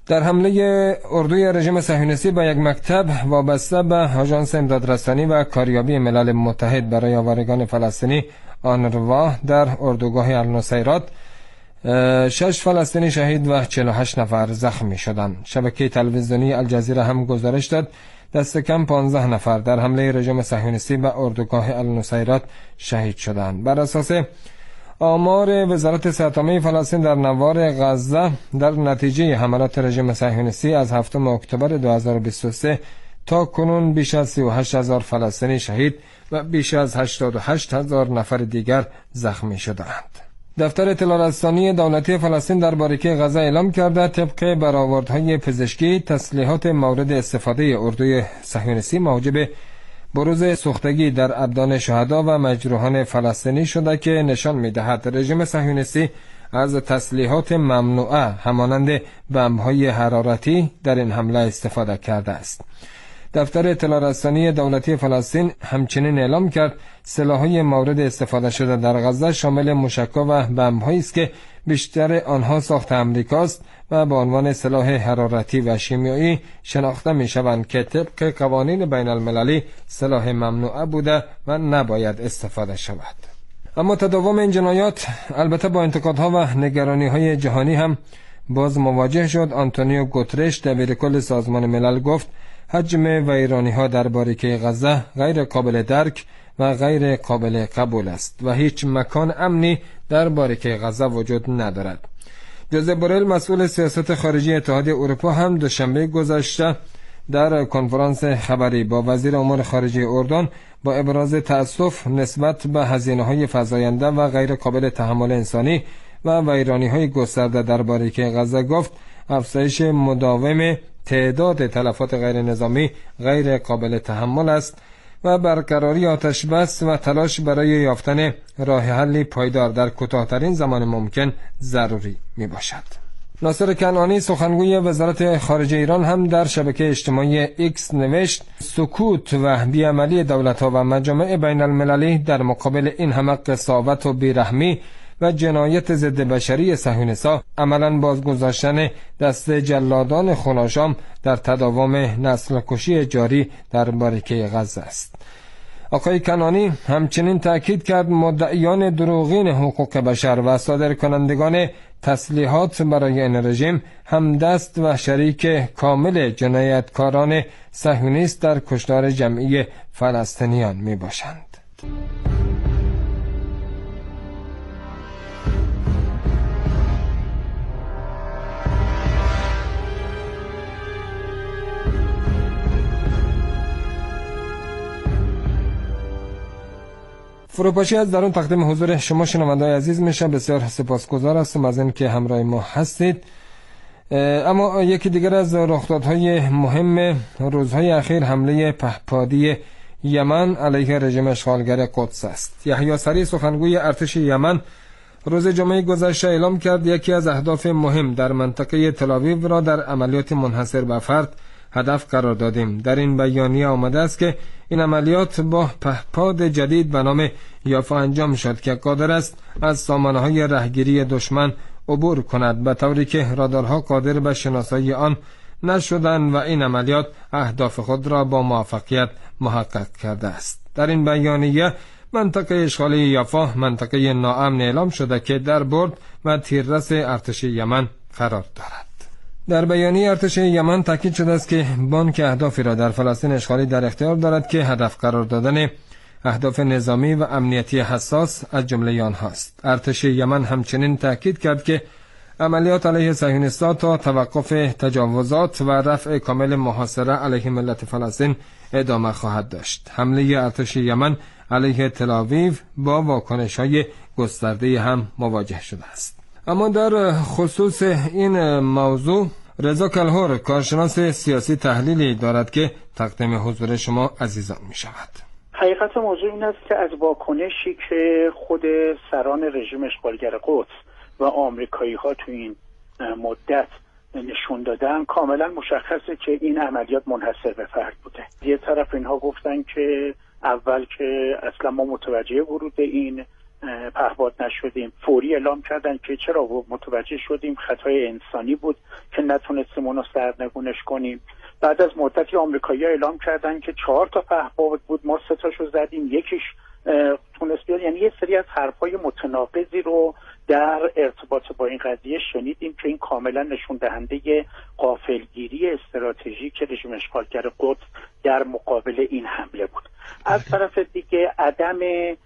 در حمله اردوی رژیم صهیونیستی به یک مکتب وابسته به آژانس امدادرسانی و کاریابی ملل متحد برای آوارگان فلسطینی آنروا در اردوگاه النصیرات 6 فلسطینی شهید و 48 نفر زخمی شدند. شبکه تلویزیونی الجزیره هم گزارش داد دست کم 15 نفر در حمله رژیم صهیونیستی به اردوگاه النصیرات شهید شدند. بر اساس آمار وزارت صحت عامه فلسطین در نوار غزه، در نتیجه حملات رژیم صهیونیستی از 7 اکتبر 2023 تا کنون بیش از 38,000 فلسطینی شهید و بیش از 88,000 نفر دیگر زخمی شدند. دفتر اطلاع رسانی دولتی فلسطین در باریکه غزه اعلام کرده طبق برآوردهای پزشکی تسلیحات مورد استفاده اردوی صهیونیستی موجب بروز سوختگی در ابدان شهدا و مجروحان فلسطینی شده که نشان می‌دهد رژیم صهیونیستی از تسلیحات ممنوعه همانند بمب‌های حرارتی در این حمله استفاده کرده است. دفتر اطلاع رسانی دولتی فلسطین همچنین اعلام کرد سلاح‌های مورد استفاده شده در غزه شامل موشک‌ها و بمب‌هایی است که بیشتر آنها ساخت امریکاست و به عنوان سلاح حرارتی و شیمیایی شناخته می‌شوند که طبق قوانین بین المللی سلاح ممنوعه بوده و نباید استفاده شود. اما تداوم این جنایات البته با انتقادها و نگرانی‌های جهانی هم باز مواجه شد. آنتونیو گوترش دبیرکل سازمان ملل گفت حجم ویرانی‌ها در باریکه غزه غیر قابل درک و غیر قابل قبول است و هیچ مکان امنی در باریکه غزه وجود ندارد. جوزپ بوریل مسئول سیاست خارجی اتحادیه اروپا هم دوشنبه گذشته در کنفرانس خبری با وزیر امور خارجه اردن با ابراز تأسف نسبت به هزینه‌های فزاینده و غیر قابل تحمل انسانی و ویرانی‌های گسترده در باریکه غزه گفت افزایش مداوم تعداد تلفات غیر نظامی غیر قابل تحمل است و برقراری آتش بس و تلاش برای یافتن راه حلی پایدار در کوتاه‌ترین زمان ممکن ضروری می باشد. ناصر کنعانی سخنگوی وزارت خارجه ایران هم در شبکه اجتماعی ایکس نوشت سکوت و بیعملی دولت‌ها و مجامع بین المللی در مقابل این همه قساوت و بیرحمی و جنایت ضد بشری صهیونیست‌ها عملاً بازگذاشتن دست جلادان خوناشام در تداوم نسل کشی جاری در باریکه غزه است. آقای کنعانی همچنین تأکید کرد مدعیان دروغین حقوق بشر و صادرکنندگان تسلیحات برای این رژیم همدست و شریک کامل جنایتکاران صهیونیست در کشتار جمعی فلسطینیان می باشند. فروپاشی از درون تقدیم حضور شما شنونده‌های عزیز میشه. بسیار سپاسگزار هستم از این که همراه ما هستید. اما یکی دیگر از رخدادهای مهم روزهای اخیر حمله پهپادی یمن علیه رژیم اشغالگر قدس است. یحیی سری سخنگوی ارتش یمن روز جمعه گذشته اعلام کرد یکی از اهداف مهم در منطقه تل‌آویو را در عملیات منحصر به فرد هدف قرار دادیم. در این بیانیه آمده است که این عملیات با پهپاد جدید به نام یافا انجام شد که قادر است از سامانه‌های رهگیری دشمن عبور کند به طوری که رادارها قادر به شناسایی آن نشدند و این عملیات اهداف خود را با موفقیت محقق کرده است. در این بیانیه منطقه اشغالی یافا منطقه ناامن اعلام شده که در برد و تیررس ارتش یمن قرار دارد. در بیانیه ارتش یمن تاکید شده است که بانک اهدافی را در فلسطین اشغالی در اختیار دارد که هدف قرار دادن اهداف نظامی و امنیتی حساس از جمله آنهاست. ارتش یمن همچنین تاکید کرد که عملیات علیه صهیونیست‌ها تا توقف تجاوزات و رفع کامل محاصره علیه ملت فلسطین ادامه خواهد داشت. حمله ارتش یمن علیه تل‌آویو با واکنش‌های گسترده هم مواجه شده است. اما در خصوص این موضوع رضا کلهور کارشناس سیاسی تحلیلی دارد که تقدیم حضور شما عزیزان می شود. حقیقت موضوع این است که از واکنشی که خود سران رژیم اشغالگر قدس و آمریکایی ها تو این مدت نشون دادن کاملا مشخصه که این عملیات منحصر به فرد بوده. یه طرف اینها گفتن که اول که اصلا ما متوجه ورود این پهپاد نشدیم. فوری اعلام کردن که چرا، متوجه شدیم خطای انسانی بود که نتونستیم اونو سرنگونش کنیم. بعد از مدتی آمریکایی‌ها اعلام کردن که 4 تا پهپاد بود، ما 3 تاشو زدیم، یکیش تونست بیاد. یعنی یه سری از حرفای متناقضی رو در ارتباط با این قضیه شنیدیم که این کاملا نشون دهنده غافلگیری استراتژیک رژیم اشغالگر قدس در مقابل این حمله بود. از طرف دیگه عدم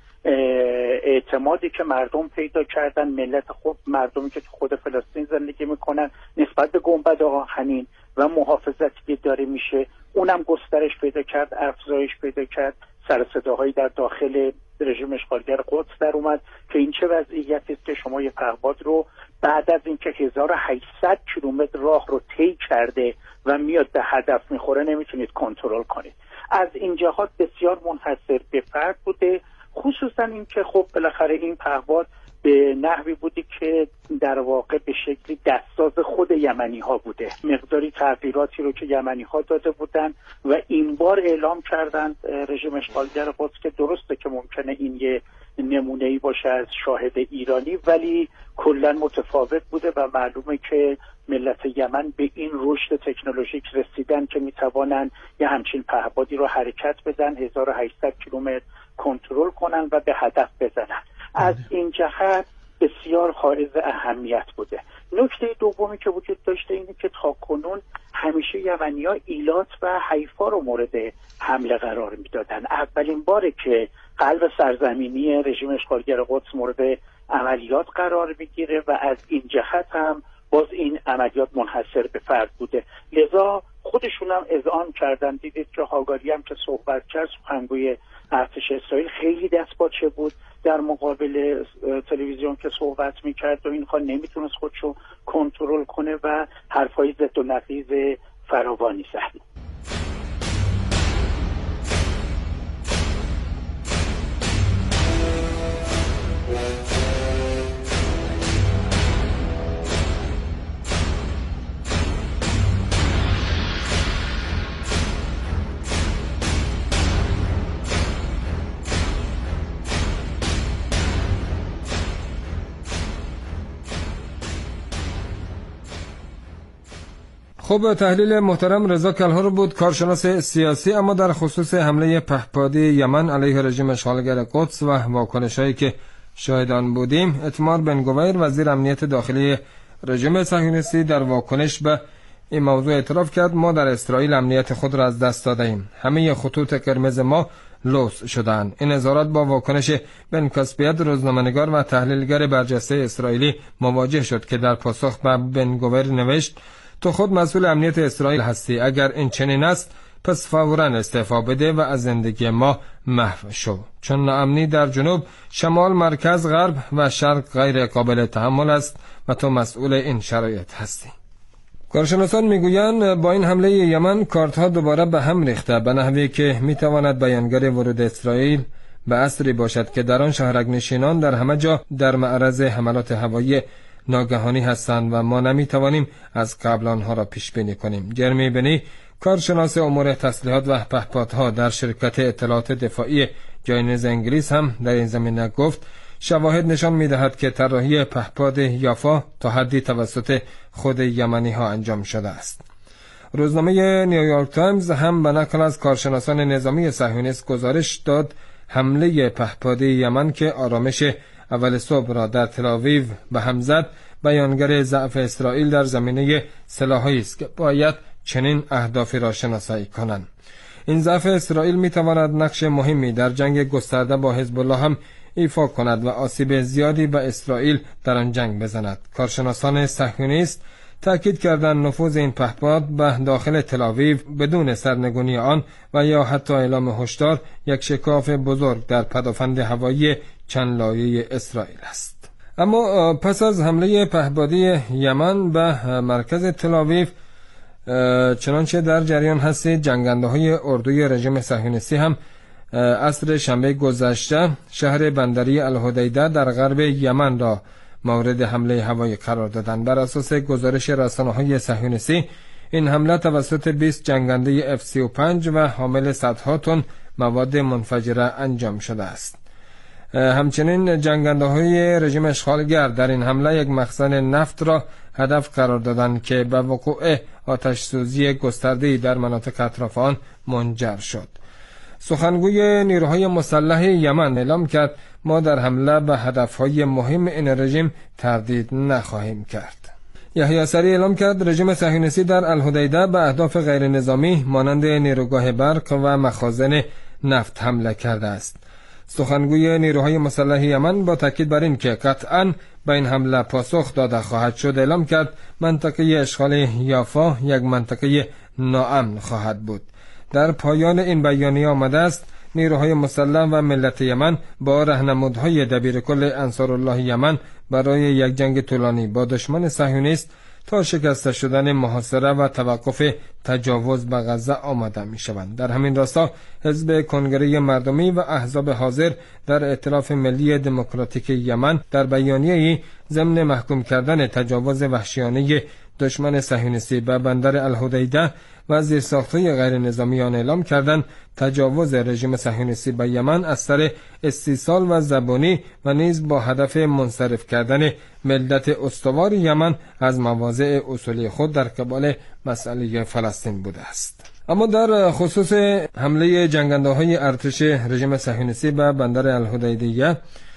اعتمادی که مردم پیدا کردن، مردمی که تو خود فلسطین زندگی میکنن نسبت به گنبد آهنین و محافظتی که داره میشه، اونم گسترش پیدا کرد، افزایش پیدا کرد. سر صداهایی در داخل رژیم اشغالگر قدس در اومد که این چه وضعیتی است که شما یه پهپاد رو بعد از اینکه 1800 کیلومتر راه رو طی کرده و میاد به هدف میخوره نمیتونید کنترل کنید. از این جهات بسیار منحصر به فرد بوده، خصوصا اینکه خب بالاخره این پهپاد به نحوی بودی که در واقع به شکلی دستساز خود یمنی ها بوده. مقداری تغییراتی رو که یمنی ها داده بودن و این بار اعلام کردن رژیم اشغالگر قدس که درسته که ممکنه این یه نمونه‌ای باشه از شاهد ایرانی، ولی کلا متفاوت بوده و معلومه که ملت یمن به این رشد تکنولوژیک رسیدن که میتوانن یه همچین پهپادی رو حرکت بدن، 1800 کیلومتر کنترل کنن و به هدف بزنن. از این جهت بسیار حائز اهمیت بوده. نکته دومی که وجود داشته اینه که تاکنون همیشه یمنی‌ها ایلات و حیفا رو مورد حمله قرار میدادن. اولین باره که قلب سرزمینی رژیم اشغالگر قدس مورد عملیات قرار میگیره و از این جهت هم باز این عملیات منحصر به فرد بوده. لذا خودشون هم اذعان کردن. دیدید که هاگاری هم که صحبت کرد، سخنگوی ارتش اسرائیل، خیلی دستپاچه بود در مقابل تلویزیون که صحبت میکرد و اینها نمیتونست خودشو کنترل کنه و حرفای ضد و نقیض فراوانی زد. خب، تحلیل محترم رضا کلهر بود، کارشناس سیاسی، اما در خصوص حمله پهپادی یمن علیه رژیم اشغالگر قدس و واکنش‌هایی که شاهد آن بودیم، اتمار بن گویر وزیر امنیت داخلی رژیم صهیونیستی در واکنش به این موضوع اعتراف کرد: ما در اسرائیل امنیت خود را از دست داده‌ایم. همه خطوط قرمز ما لوث شدند. این اظهارات با واکنش بن کاسپیت، روزنامه‌نگار و تحلیلگر برجسته اسرائیلی، مواجه شد که در پاسخ به بن گویر نوشت: تو خود مسئول امنیت اسرائیل هستی. اگر این چنین است پس فوراً استعفا بده و از زندگی ما محو شو، چون ناامنی در جنوب، شمال، مرکز، غرب و شرق غیر قابل تحمل است و تو مسئول این شرایط هستی. کارشناسان میگویند با این حمله یمن کارت‌ها دوباره به هم ریخته، به نحوی که میتواند بیانگر ورود اسرائیل به عصری باشد که در آن شهرک‌نشینان در همه جا در معرض حملات هوایی ناگهانی هستند و ما نمیتوانیم از قبل آنها را پیش بینی کنیم. جرمی بنی، کارشناس امور تسلیحات و پهپادها در شرکت اطلاعات دفاعی جاینز انگلیس، هم در این زمینه گفت: شواهد نشان می‌دهد که طراحی پهپاد یافا تا حدی توسط خود یمنی ها انجام شده است. روزنامه نیویورک تایمز هم به نقل از کارشناسان نظامی صهیونیست گزارش داد حمله پهپاد یمن که آرامش اول صبح را در تل‌آویو به هم زد، بیانگر ضعف اسرائیل در زمینه سلاحی است که باید چنین اهدافی را شناسایی کنند. این ضعف اسرائیل می‌تواند نقش مهمی در جنگ گسترده با حزب الله هم ایفا کند و آسیب زیادی به اسرائیل در آن جنگ بزند. کارشناسان صهیونیست تأکید کردند نفوذ این پهپاد به داخل تل‌آویو بدون سرنگونی آن و یا حتی اعلام هشدار یک شکاف بزرگ در پدافند هوایی چند لایه اسرائیل است. اما پس از حمله پهپادی یمن به مرکز تل‌آویو، چنانچه در جریان هستید، جنگنده‌های اردوی رژیم صهیونیستی هم عصر شنبه گذشته شهر بندری الحدیده در غرب یمن را مورد حمله هوایی قرار دادند. بر اساس گزارش رسانه‌های صهیونیستی، این حمله توسط 20 جنگنده F-35 و حامل صدها تن مواد منفجره انجام شده است. همچنین جنگنده‌های رژیم اشغالگر در این حمله یک مخزن نفت را هدف قرار دادند که به وقوع آتش سوزی گسترده‌ای در مناطق اطراف آن منجر شد. سخنگوی نیروهای مسلح یمن اعلام کرد ما در حمله به هدفهای مهم این رژیم تردید نخواهیم کرد. یحیی سری اعلام کرد رژیم صهیونیستی در الحدیده به اهداف غیر نظامی مانند نیروگاه برق و مخازن نفت حمله کرده است. سخنگوی نیروهای مسلح یمن با تاکید بر این که قطعاً به این حمله پاسخ داده خواهد شد اعلام کرد منطقه اشغال یافا یک منطقه ناامن خواهد بود. در پایان این بیانیه آمده است نیروهای مسلح و ملت یمن با راهنمودهای دبیرکل انصارالله یمن برای یک جنگ طولانی با دشمن صهیونیست تا شکسته شدن محاصره و توقف تجاوز به غزه آماده می شوند. در همین راستا حزب کنگره مردمی و احزاب حاضر در ائتلاف ملی دموکراتیک یمن در بیانیه‌ای ضمن محکوم کردن تجاوز وحشیانه دشمن صهیونیستی به بندر الحدیده و زیرساخت‌های غیر نظامی آن اعلام کردند تجاوز رژیم صهیونیستی به یمن از سر استیصال و زبانی و نیز با هدف منصرف کردن ملت استوار یمن از مواضع اصولی خود در قبال مسئله فلسطین بوده است. اما در خصوص حمله جنگنده‌های ارتش رژیم صهیونیستی به بندر الحدیده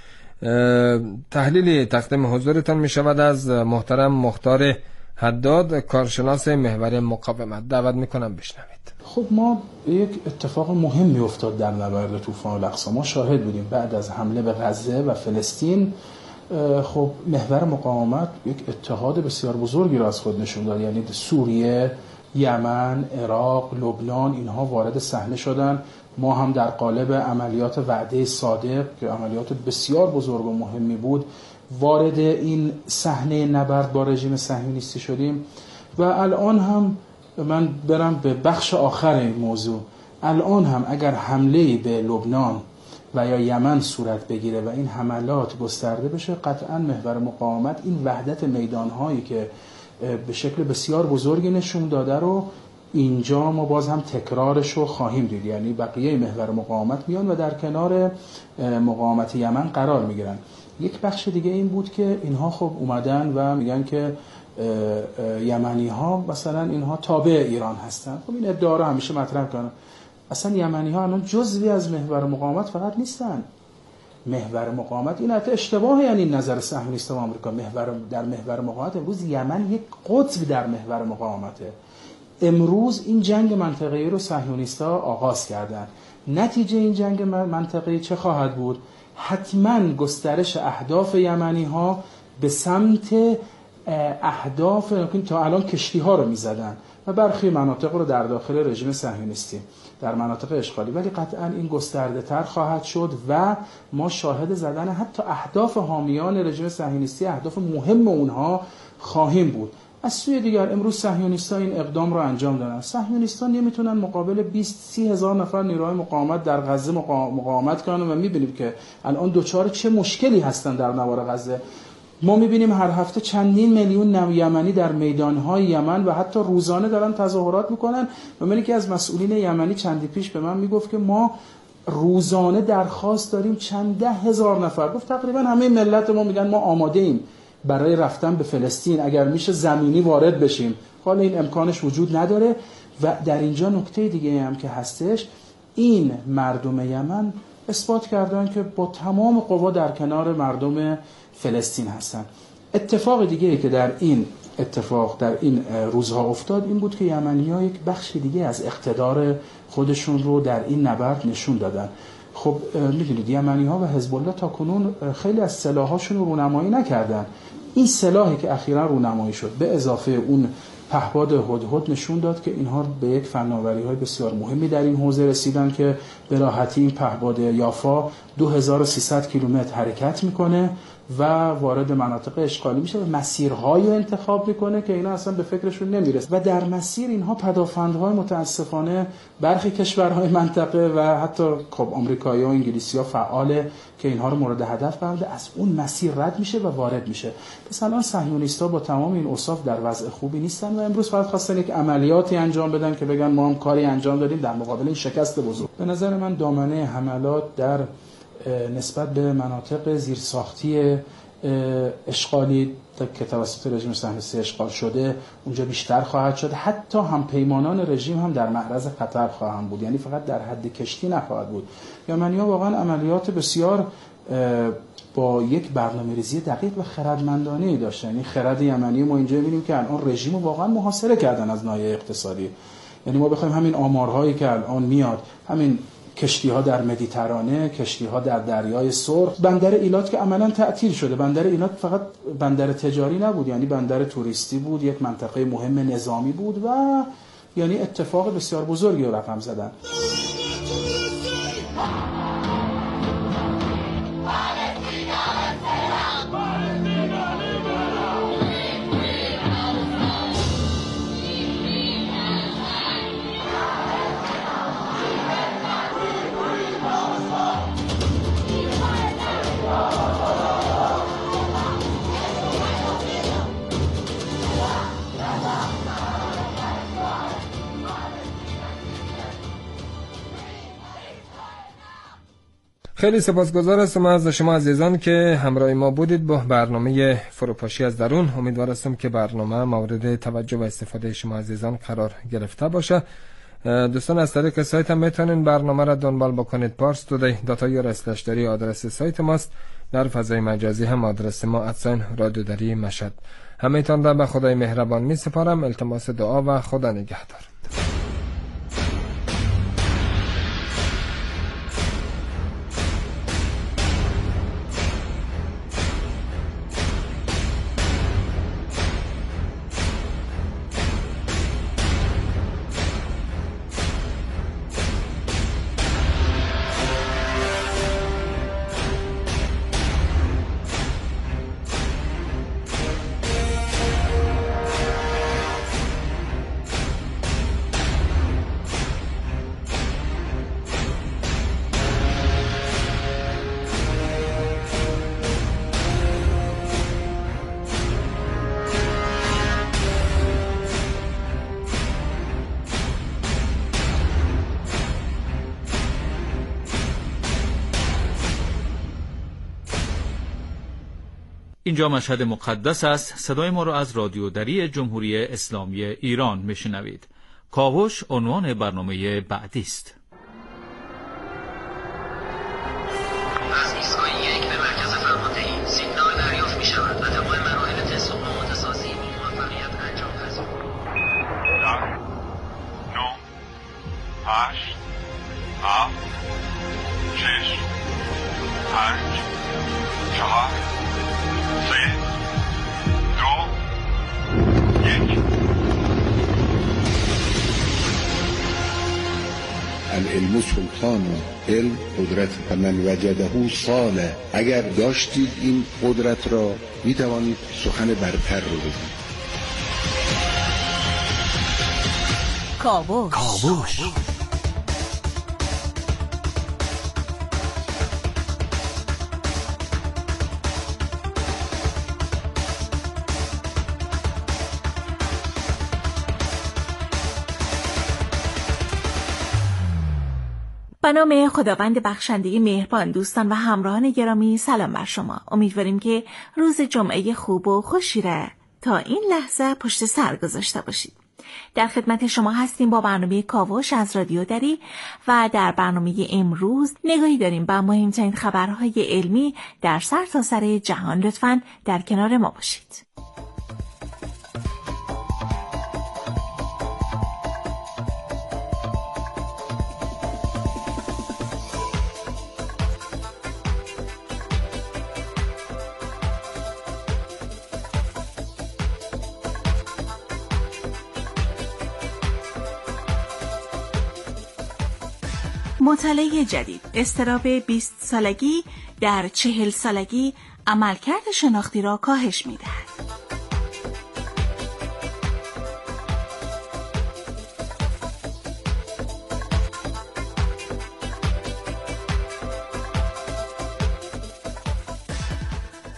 تحلیلی تقدیم حضورتان می شود از محترم مختار حداد کارشناس محور مقاومت. دعوت میکنم بشنوید. خب ما یک اتفاق مهمی افتاد در نبرد طوفان الاقصی. ما شاهد بودیم بعد از حمله به غزه و فلسطین خب محور مقاومت یک اتحاد بسیار بزرگی را از خود نشون داد. یعنی سوریه، یمن، عراق، لبنان اینها وارد صحنه شدن. ما هم در قالب عملیات وعده صادق که عملیات بسیار بزرگ و مهمی بود وارد این صحنه نبرد با رژیم صهیونیستی شدیم. و الان هم من برم به بخش آخر این موضوع. الان هم اگر حمله به لبنان و یا یمن صورت بگیره و این حملات گسترده بشه قطعا محور مقاومت این وحدت میدانهایی که به شکل بسیار بزرگی نشون داده رو اینجا ما باز هم تکرارش رو خواهیم دید. یعنی بقیه محور مقاومت میان و در کنار مقاومت یمن قرار میگیرن. یک بخش دیگه این بود که اینها خب اومدن و میگن که یمنی ها مثلا اینها تابع ایران هستن. خب این ادعا رو همیشه مطرح کنن. اصلا یمنی ها الان جزوی از محور مقاومت فقط نیستن. محور مقاومت این حتی اشتباهه. یعنی نظر صهیونیست و آمریکا در محور مقاومت امروز یمن یک قطب در محور مقاومته. امروز این جنگ منطقه‌ای رو صهیونیست‌ها آغاز کردن. نتیجه این جنگ منطقه‌ای چه خواهد بود؟ حتما گسترش اهداف یمنی‌ها به سمت اهداف که تا الان کشتی‌ها رو می‌زدن و برخی مناطق رو در داخل رژیم صهیونیستی در مناطق اشغالی، ولی قطعا این گسترده‌تر خواهد شد و ما شاهد زدن حتی اهداف حامیان رژیم صهیونیستی، اهداف مهم اونها خواهیم بود. از سوی دیگر امروز صهیونیست‌ها این اقدام رو انجام دادن. صهیونیست‌ها نمیتونن مقابل 20-30 هزار نفر نیروهای مقاومت در غزه مقاومت کنن و میبینیم که الان دوچار چه مشکلی هستن در نوار غزه. ما میبینیم هر هفته چندین میلیون یمنی در میدان‌های یمن و حتی روزانه دارن تظاهرات میکنن. و من یکی از مسئولین یمنی چندی پیش به من میگفت که ما روزانه درخواست داریم چند ده هزار نفر. گفت تقریبا همه ملت ما میگن ما آماده ایم برای رفتن به فلسطین، اگر میشه زمینی وارد بشیم. حالا این امکانش وجود نداره. و در اینجا نکته دیگه هم که هستش، این مردم یمن اثبات کردن که با تمام قوا در کنار مردم فلسطین هستن. اتفاق دیگه که در این روزها افتاد این بود که یمنی‌ها یک بخش دیگه از اقتدار خودشون رو در این نبرد نشون دادن. خب میدونید یمنی‌ها و حزب الله تاکنون خیلی از سلاحاشون رو رونمایی نکردن. این سلاحی که اخیراً رونمایی شد به اضافه اون پهپاد هدهد نشون داد که اینها به یک فناوری‌های بسیار مهمی در این حوزه رسیدن که به راحتی این پهپاد یافا 2300 کیلومتر حرکت میکنه و وارد مناطق اشغالی میشه و مسیرهایی رو انتخاب میکنه که اینا اصلا به فکرشون نمیرسه و در مسیر اینها پدافندهای متاسفانه برخی کشورهای منطقه و حتی خب آمریکایی‌ها و انگلیسی‌ها فعاله که اینها رو مورد هدف قرار بده، از اون مسیر رد میشه و وارد میشه. پس الان صهیونیست‌ها با تمام این اوصاف در وضع خوبی نیستن و امروز فقط خواستن یک عملیاتی انجام بدن که بگن ما هم کاری انجام دادیم در مقابل این شکست بزرگ. به نظر من دامنه حملات در نسبت به مناطق زیرساختی اشغالی که توسط رژیم صهیونیستی اشغال شده اونجا بیشتر خواهد شد. حتی هم پیمانان رژیم هم در معرض خطر خواهند بود، یعنی فقط در حد کشتی نخواهد بود. یمنی‌ها واقعا عملیات بسیار با یک برنامه‌ریزی دقیق و خردمندانه‌ای داشتن. یعنی خرد یمنی ما اینجا می‌بینیم که الان رژیم رو واقعا محاصره کردن از ناحیه اقتصادی. یعنی ما بخوایم همین آمارهایی که الان میاد، همین کشتی‌ها در مدیترانه، کشتی‌ها در دریای سرخ، بندر ایلات که عملاً تعطیل شده. بندر ایلات فقط بندر تجاری نبود، یعنی بندر توریستی بود، یک منطقه مهم نظامی بود و یعنی اتفاق بسیار بزرگی رو رقم زدن. خیلی سپاسگزار هستم از شما عزیزان که همراه ما بودید با برنامه فروپاشی از درون. امیدوار هستم که برنامه مورد توجه و استفاده شما عزیزان قرار گرفته باشه. دوستان از طریق سایت هم میتونین برنامه را دنبال بکنید. parstoday.ir/dari آدرس سایت ماست. در فضای مجازی هم آدرس ما @رادیودری مشهد. همه‌تان را به خدای مهربان می سپارم. التماس دعا و خدا نگهدار. اینجا مشهد مقدس است. صدای ما را از رادیودری جمهوری اسلامی ایران میشنوید. کاوش عنوان برنامه بعدی است. از ایستگاه 1 به مرکز فرماندهی سیگنال دریافت می شود و تمام مراحل تست و آماده سازی با موفقیت انجام پذیر. 9 8 7 6 5 4 العلم سلطان، علم قدرت، فمن وجده صالح. اگر داشتید این قدرت را می توانید سخن برتر رو بگید. کاوش. به نام خداوند بخشنده مهربان، دوستان و همراهان گرامی، سلام بر شما. امیدواریم که روز جمعه خوب و خوشی را تا این لحظه پشت سر گذاشته باشید. در خدمت شما هستیم با برنامه کاوش از رادیودری و در برنامه امروز نگاهی داریم به مهمترین خبرهای علمی در سرتاسر جهان. لطفاً در کنار ما باشید. مطالعه جدید: اضطراب 20 سالگی در 40 سالگی عملکرد شناختی را کاهش می‌دهد.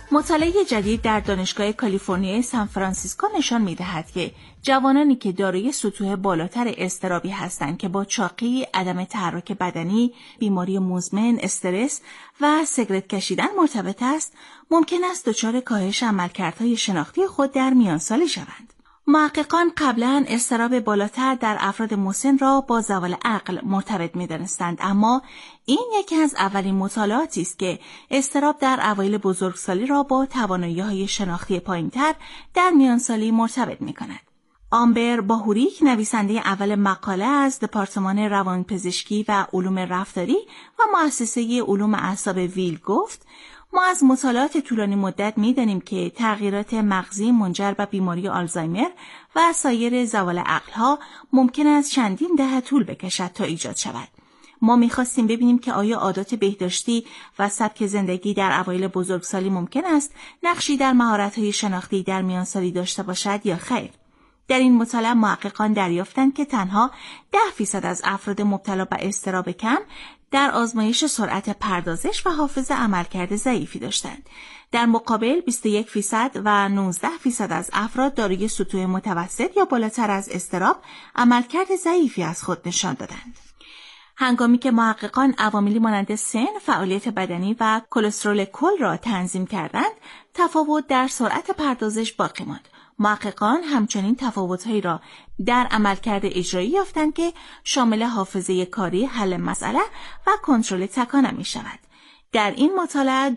مطالعه جدید در دانشگاه کالیفرنیای سان فرانسیسکو نشان می‌دهد که جوانانی که دارای سطوح بالاتر اضطرابی هستند که با چاقی، عدم تحرک بدنی، بیماری مزمن، استرس و سیگرت کشیدن مرتبط است، ممکن است دچار کاهش عملکردهای شناختی خود در میانسالی شوند. محققان قبلا اضطراب بالاتر در افراد مسن را با زوال عقل مرتبط می‌دانستند، اما این یکی از اولین مطالعاتی است که اضطراب در اوایل بزرگسالی را با توانایی‌های شناختی پایین‌تر در میانسالی مرتبط می‌کند. آمبر باهوریک، نویسنده اول مقاله از دپارتمان روانپزشکی و علوم رفتاری و مؤسسه علوم اعصاب ویل گفت: ما از مطالعات طولانی مدت می‌دانیم که تغییرات مغزی منجر به بیماری آلزایمر و سایر زوال عقل‌ها ممکن است چندین دهه طول بکشد تا ایجاد شود. ما می‌خواستیم ببینیم که آیا عادات بهداشتی و سبک زندگی در اوایل بزرگسالی ممکن است نقشی در مهارت‌های شناختی در میانسالی داشته باشد یا خیر. در این مطالعه محققان دریافتند که تنها 10% از افراد مبتلا به اضطراب کم در آزمایش سرعت پردازش و حافظه عملکرد ضعیفی داشتند. در مقابل 21% و 19% از افراد دارای سطوح متوسط یا بالاتر از اضطراب عملکرد ضعیفی از خود نشان دادند. هنگامی که محققان عواملی مانند سن، فعالیت بدنی و کلسترول کل را تنظیم کردند، تفاوت در سرعت پردازش باقی ماند. محققان همچنین تفاوت‌هایی را در عملکرد اجرایی یافتند که شامل حافظه کاری، حل مسئله و کنترل تکانه می‌شود. در این مطالعه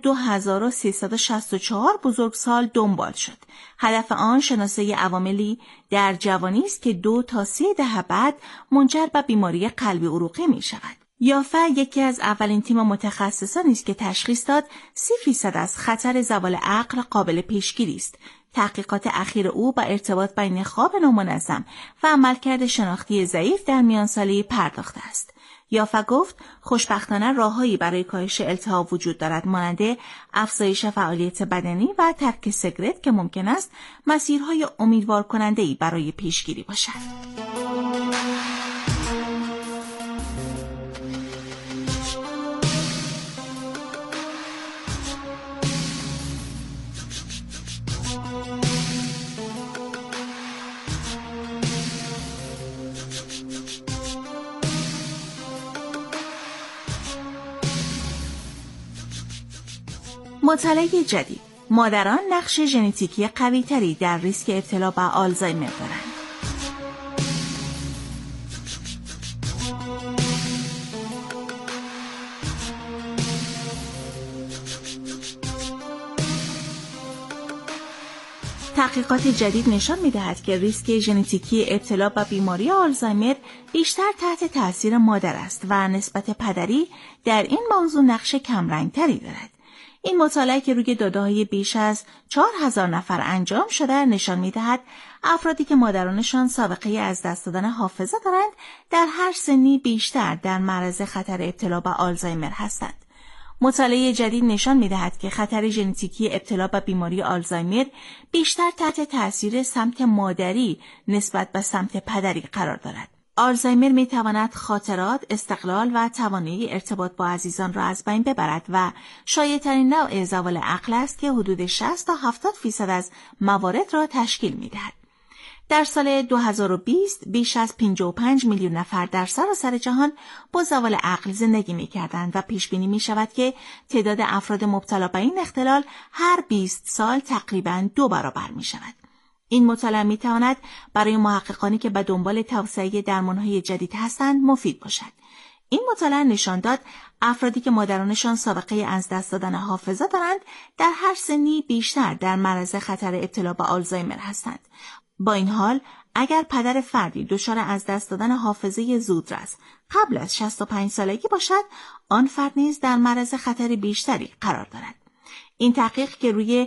2364 بزرگسال دنبال شد. هدف آن شناسایی عواملی در جوانی است که 2 تا 3 دهه بعد منجر به بیماری قلبی عروقی می‌شود. یافا یکی از اولین تیم متخصصانی است که تشخیص داد 30% از خطر زوال عقل قابل پیشگیری است. تحقیقات اخیر او با ارتباط بین خواب نامنظم و عملکرد شناختی ضعیف در میانسالی پرداخته است. یافا گفت: خوشبختانه راههایی برای کاهش التهاب وجود دارد، مانند افزایش فعالیت بدنی و ترک سیگرت که ممکن است مسیرهای امیدوار کننده‌ای برای پیشگیری باشد. مطالعه جدید: مادران نقش ژنتیکی قوی‌تری در ریسک ابتلا به آلزایمر دارند. تحقیقات جدید نشان می‌دهد که ریسک ژنتیکی ابتلا به بیماری آلزایمر بیشتر تحت تأثیر مادر است و نسبت پدری در این موضوع نقش کمرنگ‌تری دارد. این مطالعه که روی داده‌های بیش از 4000 نفر انجام شده نشان می‌دهد افرادی که مادرانشان سابقه از دست دادن حافظه دارند در هر سنی بیشتر در معرض خطر ابتلا به آلزایمر هستند. مطالعه جدید نشان می‌دهد که خطر ژنتیکی ابتلا به بیماری آلزایمر بیشتر تحت تأثیر سمت مادری نسبت به سمت پدری قرار دارد. آلزایمر می‌تواند خاطرات، استقلال و توانایی ارتباط با عزیزان را از بین ببرد و شایع‌ترین نوع زوال عقل است که حدود 60 تا 70% از موارد را تشکیل می‌دهد. در سال 2020 بیش از 55 میلیون نفر در سراسر جهان با زوال عقل زندگی می‌کردند و پیش بینی می‌شود که تعداد افراد مبتلا به این اختلال هر 20 سال تقریباً 2 برابر می‌شود. این مطالعه می‌تواند برای محققانی که به دنبال توسعه درمان‌های جدید هستند مفید باشد. این مطالعه نشان داد افرادی که مادرانشان سابقه از دست دادن حافظه دارند در هر سنی بیشتر در معرض خطر ابتلا به آلزایمر هستند. با این حال اگر پدر فردی دچار از دست دادن حافظه زودرس قبل از 65 سالگی باشد، آن فرد نیز در معرض خطر بیشتری قرار دارد. این تحقیق که روی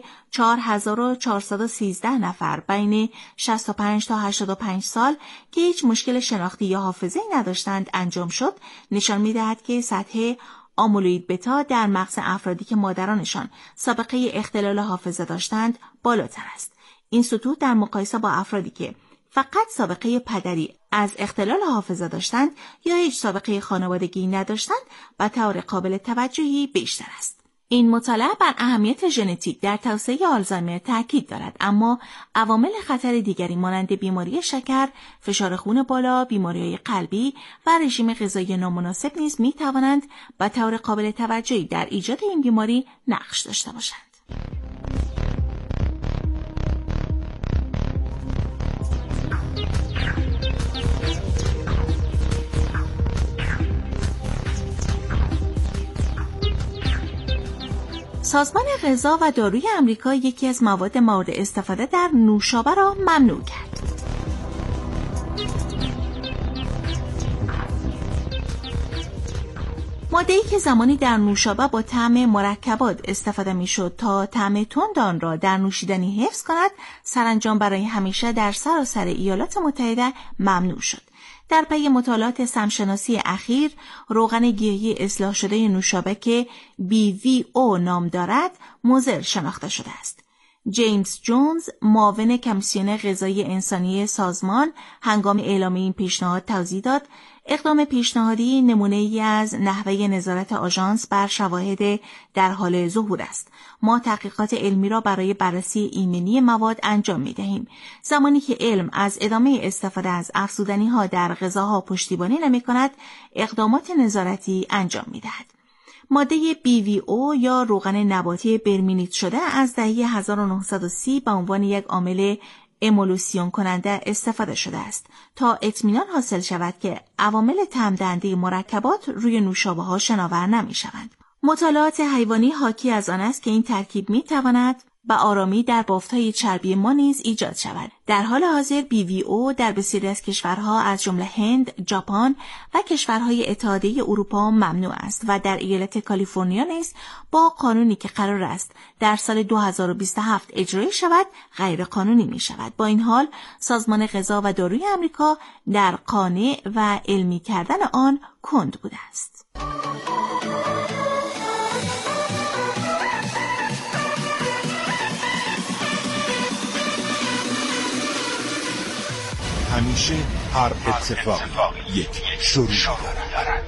4413 نفر بین 65 تا 85 سال که هیچ مشکل شناختی یا حافظه‌ای نداشتند انجام شد، نشان می‌دهد که سطح آمولوید بتا در مغز افرادی که مادرانشان سابقه اختلال حافظه داشتند بالاتر است. این سطوح در مقایسه با افرادی که فقط سابقه پدری از اختلال حافظه داشتند یا هیچ سابقه خانوادگی نداشتند به طور قابل توجهی بیشتر است. این مطالعه بر اهمیت ژنتیک در توسعه آلزایمر تاکید دارد، اما عوامل خطر دیگری مانند بیماری شکر، فشار خون بالا، بیماری‌های قلبی و رژیم غذایی نامناسب نیز می‌توانند به طور قابل توجهی در ایجاد این بیماری نقش داشته باشند. سازمان غذا و داروی آمریکا یکی از مواد مورد استفاده در نوشابه را ممنوع کرد. ماده‌ای که زمانی در نوشابه با طعم مرکبات استفاده می‌شد تا طعم تند آن را در نوشیدنی حفظ کند، سرانجام برای همیشه در سراسر ایالات متحده ممنوع شد. در پی مطالعات سمشناسی اخیر، روغن گیاهی اصلاح شده نوشابه که BVO نام دارد، مضر شناخته شده است. جیمز جونز، معاون کمیسیون غذایی انسانی سازمان، هنگام اعلام این پیشنهاد توضیح داد: اقدام پیشنهادی نمونه‌ای از نحوه نظارت آژانس بر شواهد در حال ظهور است. ما تحقیقات علمی را برای بررسی ایمنی مواد انجام می‌دهیم. زمانی که علم از ادامه استفاده از افزودنی‌ها در غذاها پشتیبانی نمی‌کند، اقدامات نظارتی انجام می‌دهد. ماده BVO یا روغن نباتی برمینیت شده از دهه 1930 به عنوان یک عامل امولوسیون کننده استفاده شده است تا اطمینان حاصل شود که عوامل طعم‌دهنده مرکبات روی نوشابه ها شناور نمی شوند. مطالعات حیوانی حاکی از آن است که این ترکیب می تواند به آرامی در بافت‌های چربی ما نیز ایجاد شود. در حال حاضر BVO در بسیاری از کشورها از جمله هند، ژاپن و کشورهای اتحادیه اروپا ممنوع است و در ایالت کالیفرنیا نیز با قانونی که قرار است در سال 2027 اجرایی شود غیر قانونی می شود. با این حال سازمان غذا و داروی آمریکا در قانع و علمی کردن آن کند بوده است. همیشه هر اتفاق یک شروع دارد.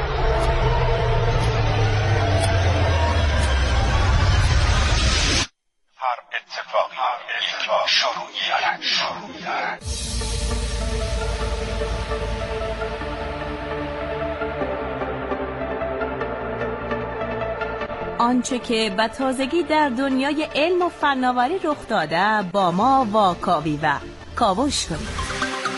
هر اتفاق یک شروع دارد. آنچه که به تازگی در دنیای علم و فناوری رخ داده با ما واکاوی و کاوش کنید.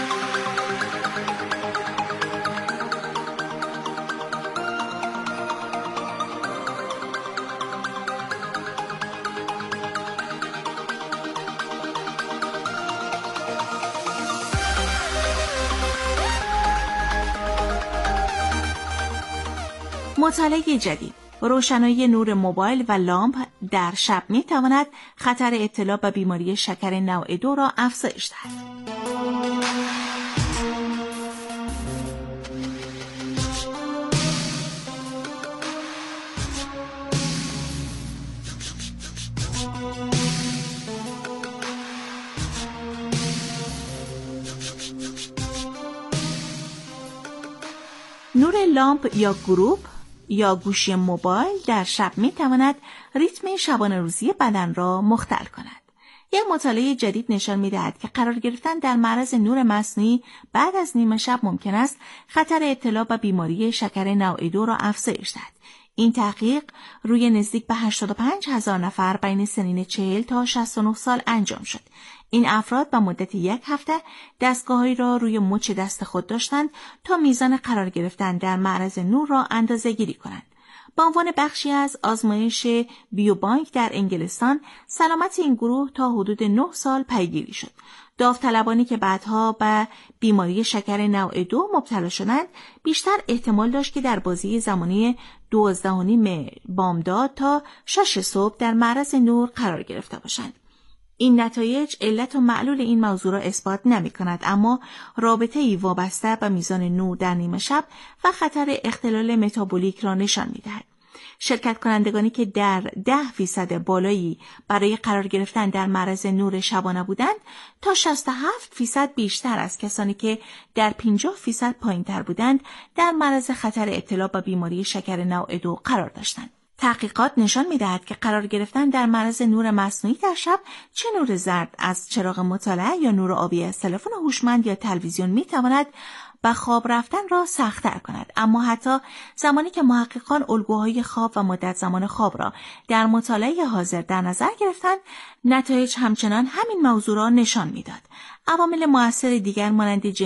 مطالعه جدید: روشنایی نور موبایل و لامپ در شب می تواند خطر ابتلا به بیماری شکر نوع 2 را افزایش دهد. نور لامپ یا گروپ یا گوشی موبایل در شب می تواند ریتم شبانه روزی بدن را مختل کند. یک مطالعه جدید نشان می دهد که قرار گرفتن در معرض نور مصنوعی بعد از نیمه شب ممکن است خطر ابتلا به بیماری شکر نوع 2 را افزایش دهد. این تحقیق روی نزدیک به 85,000 نفر بین سنین 40 تا 69 سال انجام شد. این افراد به مدت یک هفته دستگاه‌هایی را روی مچ دست خود داشتند تا میزان قرار گرفتن در معرض نور را اندازه‌گیری کنند. به عنوان بخشی از آزمایش بیوبانک در انگلستان، سلامت این گروه تا حدود 9 سال پیگیری شد. داوطلبانی که بعدها به بیماری شکر نوع 2 مبتلا شدند، بیشتر احتمال داشت که در بازی زمانی 12:30 بامداد تا 6 صبح در معرض نور قرار گرفته باشند. این نتایج علت و معلول این موضوع را اثبات نمی کند، اما رابطه‌ای وابسته به میزان نور در نیمه شب و خطر اختلال متابولیک را نشان می دهد. شرکت کنندگانی که در 10% بالایی برای قرار گرفتن در معرض نور شبانه بودند تا 67% بیشتر از کسانی که در 50% پایین‌تر بودند در معرض خطر ابتلا به بیماری شکر نوع 2 قرار داشتند. تحقیقات نشان می‌دهد که قرار گرفتن در معرض نور مصنوعی در شب، چه نور زرد از چراغ مطالعه یا نور آبی از تلفن هوشمند یا تلویزیون می‌تواند به خواب رفتن را سخت‌تر کند. اما حتی زمانی که محققان الگوهای خواب و مدت زمان خواب را در مطالعه حاضر در نظر گرفتند، نتایج همچنان همین موضوع را نشان می‌داد. عوامل مؤثر دیگر مانند